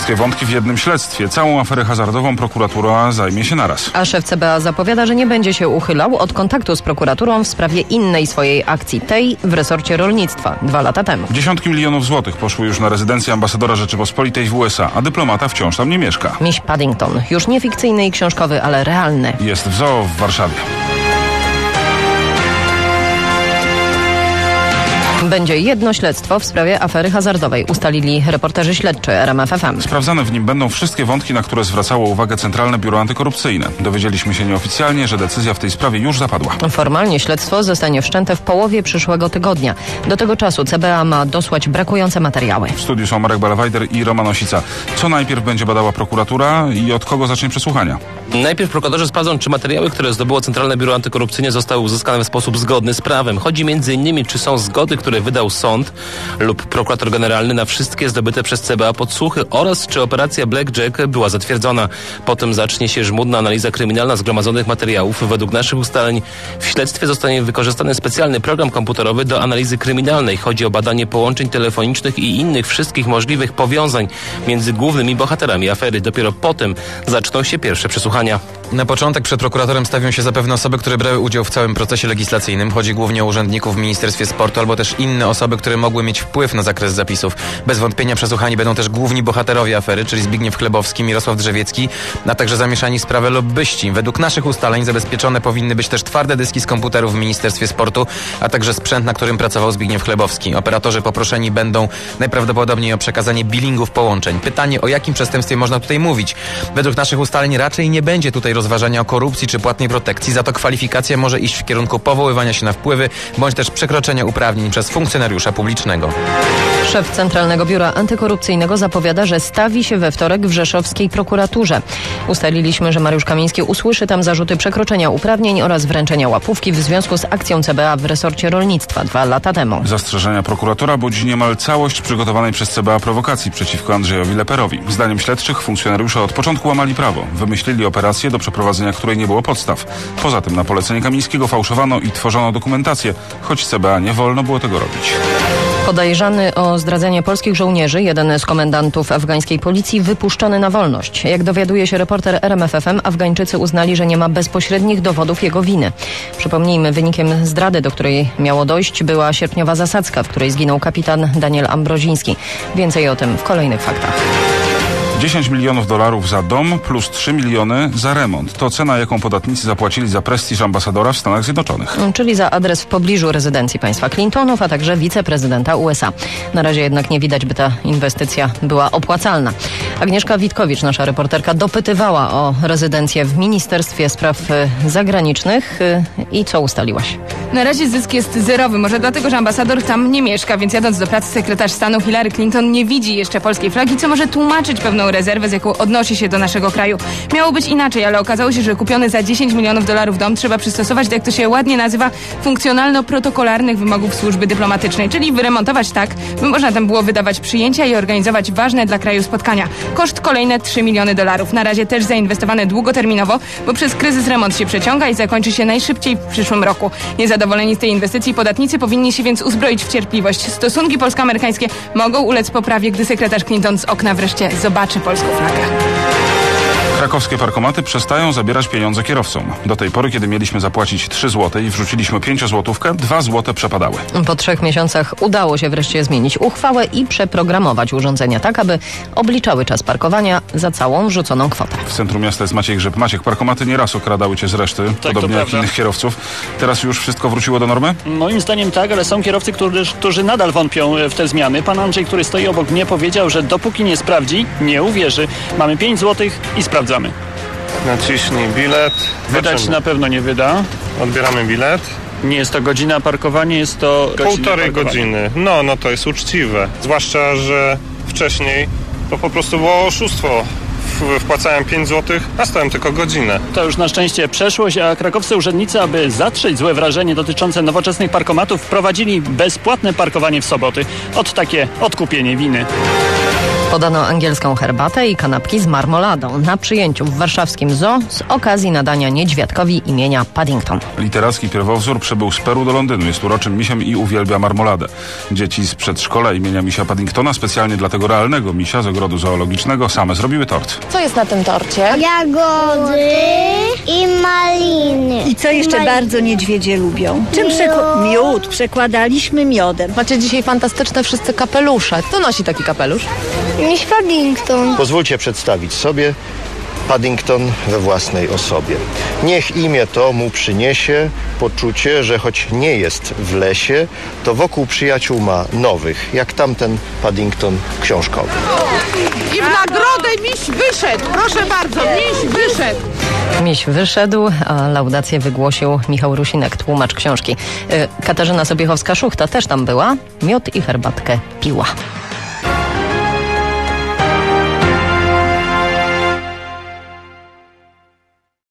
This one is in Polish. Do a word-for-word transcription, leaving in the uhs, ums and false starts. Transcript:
Wszystkie wątki w jednym śledztwie. Całą aferę hazardową prokuratura zajmie się naraz. A szef C B A zapowiada, że nie będzie się uchylał od kontaktu z prokuraturą w sprawie innej swojej akcji, tej w resorcie rolnictwa dwa lata temu. Dziesiątki milionów złotych poszły już na rezydencję ambasadora Rzeczypospolitej w U S A, a dyplomata wciąż tam nie mieszka. Miś Paddington, już nie fikcyjny i książkowy, ale realny. Jest w zoo w Warszawie. Będzie jedno śledztwo w sprawie afery hazardowej, ustalili reporterzy śledczy R M F F M. Sprawdzane w nim będą wszystkie wątki, na które zwracało uwagę Centralne Biuro Antykorupcyjne. Dowiedzieliśmy się nieoficjalnie, że decyzja w tej sprawie już zapadła. Formalnie śledztwo zostanie wszczęte w połowie przyszłego tygodnia. Do tego czasu C B A ma dosłać brakujące materiały. W studiu są Marek Balawajder i Roman Osica. Co najpierw będzie badała prokuratura i od kogo zacznie przesłuchania? Najpierw prokuratorzy sprawdzą, czy materiały, które zdobyło Centralne Biuro Antykorupcyjne, zostały uzyskane w sposób zgodny z prawem. Chodzi między innymi, czy są zgody, które wydał sąd lub prokurator generalny na wszystkie zdobyte przez C B A podsłuchy oraz czy operacja Blackjack była zatwierdzona. Potem zacznie się żmudna analiza kryminalna zgromadzonych materiałów. Według naszych ustaleń w śledztwie zostanie wykorzystany specjalny program komputerowy do analizy kryminalnej. Chodzi o badanie połączeń telefonicznych i innych wszystkich możliwych powiązań między głównymi bohaterami afery. Dopiero potem zaczną się pierwsze przesłuchania. Na początek przed prokuratorem stawią się zapewne osoby, które brały udział w całym procesie legislacyjnym. Chodzi głównie o urzędników w Ministerstwie Sportu albo też inne osoby, które mogły mieć wpływ na zakres zapisów. Bez wątpienia przesłuchani będą też główni bohaterowie afery, czyli Zbigniew Chlebowski, Mirosław Drzewiecki, a także zamieszani w sprawę lobbyści. Według naszych ustaleń zabezpieczone powinny być też twarde dyski z komputerów w Ministerstwie Sportu, a także sprzęt, na którym pracował Zbigniew Chlebowski. Operatorzy poproszeni będą najprawdopodobniej o przekazanie billingów połączeń. Pytanie, o jakim przestępstwie można tutaj mówić? Według naszych ustaleń raczej nie będzie tutaj rozważania o korupcji czy płatnej protekcji, za to kwalifikacja może iść w kierunku powoływania się na wpływy, bądź też przekroczenia uprawnień przez funkcjonariusza publicznego. Szef Centralnego Biura Antykorupcyjnego zapowiada, że stawi się we wtorek w rzeszowskiej prokuraturze. Ustaliliśmy, że Mariusz Kamiński usłyszy tam zarzuty przekroczenia uprawnień oraz wręczenia łapówki w związku z akcją C B A w resorcie rolnictwa dwa lata temu. Zastrzeżenia prokuratora budzi niemal całość przygotowanej przez C B A prowokacji przeciwko Andrzejowi Leperowi. Zdaniem śledczych funkcjonariusze od początku łamali prawo. Wymyślili operację, do przeprowadzenia której nie było podstaw. Poza tym na polecenie Kamińskiego fałszowano i tworzono dokumentację, choć C B A nie wolno było tego robić. Podejrzany o zdradzenie polskich żołnierzy, jeden z komendantów afgańskiej policji, wypuszczony na wolność. Jak dowiaduje się reporter R M F F M, Afgańczycy uznali, że nie ma bezpośrednich dowodów jego winy. Przypomnijmy, wynikiem zdrady, do której miało dojść, była sierpniowa zasadzka, w której zginął kapitan Daniel Ambroziński. Więcej o tym w kolejnych faktach. dziesięć milionów dolarów za dom plus trzy miliony za remont. To cena, jaką podatnicy zapłacili za prestiż ambasadora w Stanach Zjednoczonych. Czyli za adres w pobliżu rezydencji państwa Clintonów, a także wiceprezydenta U S A. Na razie jednak nie widać, by ta inwestycja była opłacalna. Agnieszka Witkowicz, nasza reporterka, dopytywała o rezydencję w Ministerstwie Spraw Zagranicznych. I co ustaliłaś? Na razie zysk jest zerowy, może dlatego, że ambasador tam nie mieszka, więc jadąc do pracy sekretarz stanu Hillary Clinton nie widzi jeszcze polskiej flagi, co może tłumaczyć pewną rezerwę, z jaką odnosi się do naszego kraju. Miało być inaczej, ale okazało się, że kupiony za dziesięć milionów dolarów dom trzeba przystosować do, jak to się ładnie nazywa, funkcjonalno-protokolarnych wymogów służby dyplomatycznej, czyli wyremontować tak, by można tam było wydawać przyjęcia i organizować ważne dla kraju spotkania. Koszt kolejne trzy miliony dolarów. Na razie też zainwestowane długoterminowo, bo przez kryzys remont się przeciąga i zakończy się najszybciej w przyszłym roku. Niezadowoleni z tej inwestycji podatnicy powinni się więc uzbroić w cierpliwość. Stosunki polsko-amerykańskie mogą ulec poprawie, gdy sekretarz Clinton z okna wreszcie zobaczy polską flagę. Krakowskie parkomaty przestają zabierać pieniądze kierowcom. Do tej pory, kiedy mieliśmy zapłacić trzy złote i wrzuciliśmy pięciozłotówkę, dwa złote przepadały. Po trzech miesiącach udało się wreszcie zmienić uchwałę i przeprogramować urządzenia tak, aby obliczały czas parkowania za całą wrzuconą kwotę. W centrum miasta jest Maciej Grzyb. Maciek, parkomaty nieraz okradały cię z reszty, tak, podobnie jak innych kierowców. Teraz już wszystko wróciło do normy? Moim zdaniem tak, ale są kierowcy, którzy, którzy nadal wątpią w te zmiany. Pan Andrzej, który stoi obok mnie, powiedział, że dopóki nie sprawdzi, nie uwierzy. Mamy pięć złotych i sprawdzamy. Naciśnij bilet. Wydać Zobaczymy. Na pewno nie wyda. Odbieramy bilet. Nie jest to godzina parkowania, jest to Półtorej godziny. No, no to jest uczciwe. Zwłaszcza, że wcześniej to po prostu było oszustwo. Wpłacałem pięć złotych, a stałem tylko godzinę. To już na szczęście przeszłość, a krakowscy urzędnicy, aby zatrzeć złe wrażenie dotyczące nowoczesnych parkomatów, wprowadzili bezpłatne parkowanie w soboty. Od takie odkupienie winy. Podano angielską herbatę i kanapki z marmoladą na przyjęciu w warszawskim zoo z okazji nadania niedźwiadkowi imienia Paddington. Literacki pierwowzór przybył z Peru do Londynu. Jest uroczym misiem i uwielbia marmoladę. Dzieci z przedszkola imienia misia Paddingtona specjalnie dla tego realnego misia z ogrodu zoologicznego same zrobiły tort. Co jest na tym torcie? Jagody i maliny. I co jeszcze bardzo niedźwiedzie lubią? Czym przekła- miód. Przekładaliśmy miodem. Macie dzisiaj fantastyczne wszyscy kapelusze. Kto nosi taki kapelusz? Miś Paddington. Pozwólcie przedstawić sobie Paddington we własnej osobie. Niech imię to mu przyniesie poczucie, że choć nie jest w lesie, to wokół przyjaciół ma nowych, jak tamten Paddington książkowy. I w nagrodę miś wyszedł. Proszę bardzo, miś wyszedł. Miś wyszedł, a laudację wygłosił Michał Rusinek, tłumacz książki. Katarzyna Sobiechowska-Szuchta też tam była. Miód i herbatkę piła.